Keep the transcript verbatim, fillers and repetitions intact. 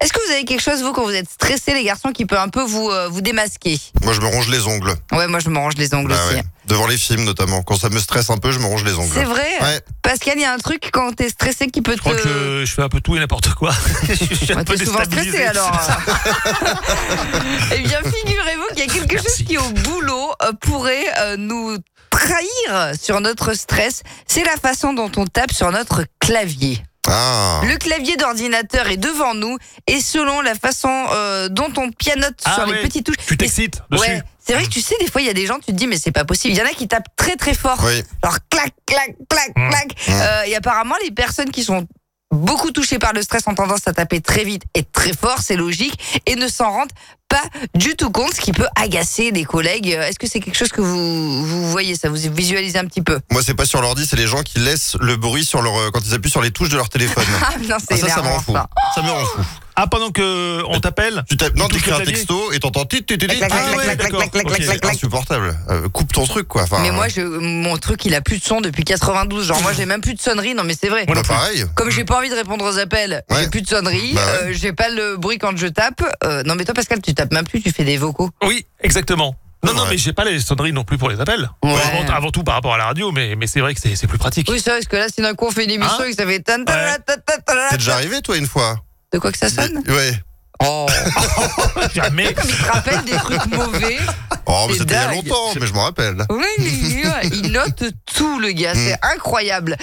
Est-ce que vous avez quelque chose, vous, quand vous êtes stressé, les garçons, qui peut un peu vous, euh, vous démasquer? Moi, je me ronge les ongles. Ouais, moi, je me range les ongles Bah aussi. ouais. Devant les films, notamment. Quand ça me stresse un peu, je me ronge les ongles. C'est vrai? Ouais. Pascal, il y a un truc quand t'es stressé qui peut Je crois te... que je fais un peu tout et n'importe quoi. Je suis un Ouais, peu t'es souvent stressé déstabilisé. alors. Eh bien, figurez-vous qu'il y a quelque Merci. chose qui, au boulot, euh, pourrait euh, nous trahir sur notre stress. C'est la façon dont on tape sur notre clavier. Ah. Le clavier d'ordinateur est devant nous et selon la façon euh, dont on pianote Ah sur ouais, les petites touches. Tu t'excites dessus. Ouais, c'est vrai que tu sais, des fois, il y a des gens, tu te dis, mais c'est pas possible. Il y en a qui tapent très très fort. Oui. Genre clac, clac, clac, Mmh. clac. Euh, et apparemment, les personnes qui sont beaucoup touchées par le stress ont tendance à taper très vite et très fort, c'est logique, et ne s'en rendent pas du tout compte, ce qui peut agacer les collègues. Est-ce que c'est quelque chose que vous, vous voyez, ça vous visualisez un petit peu? Moi, c'est pas sur l'ordi, c'est les gens qui laissent le bruit sur leur, euh, quand ils appuient sur les touches de leur téléphone. Ah non, c'est Ah, ça, ça me énervant rend fou. ça. Ça me rend fou. Ah, pendant que on t'appelle. Tu tapes, non, touches t'écris le un clavier. texto et t'entends tit, tit, tit, tit. Clac, clac, Ah clac, ouais, clac, clac, d'accord. clac, clac, Ok. clac, clac. Insupportable. Euh, coupe ton truc, quoi. Enfin, Mais moi, je, mon truc, il a plus de son depuis quatre-vingt-douze. Genre, moi, j'ai même plus de sonnerie. Non, mais c'est vrai. Moi bah, non plus. pareil. Comme j'ai pas envie de répondre aux appels, Ouais. j'ai plus de sonnerie, Bah ouais. euh, j'ai pas le bruit quand je tape. Euh, non, mais toi, Pascal, tu tapes même plus, tu fais des vocaux. Oui, exactement. Non, non, Ouais. mais j'ai pas les sonneries non plus pour les appels. Ouais. Avant, avant tout par rapport à la radio, mais, mais c'est vrai que c'est c'est plus pratique. Oui, c'est vrai, parce que là, si d'un coup on fait une émission Hein et que ça fait tan, tan, Ouais. tan, tan, tan, C'est déjà arrivé, toi, une fois? de quoi que ça sonne? Ouais. Oh, Jamais. comme il te rappelle des trucs mauvais. Oh, mais C'est c'était il y a dingue. longtemps, mais je m'en rappelle. Oui, il note tout, le gars, c'est incroyable.